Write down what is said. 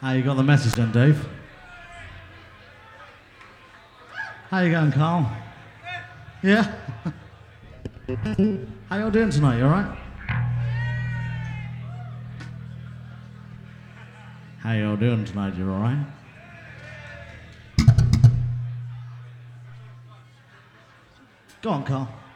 How you got the message then, Dave? How you going, Carl? Yeah? How y'all doing tonight, you alright? How y'all doing tonight, you alright? Go on, Carl.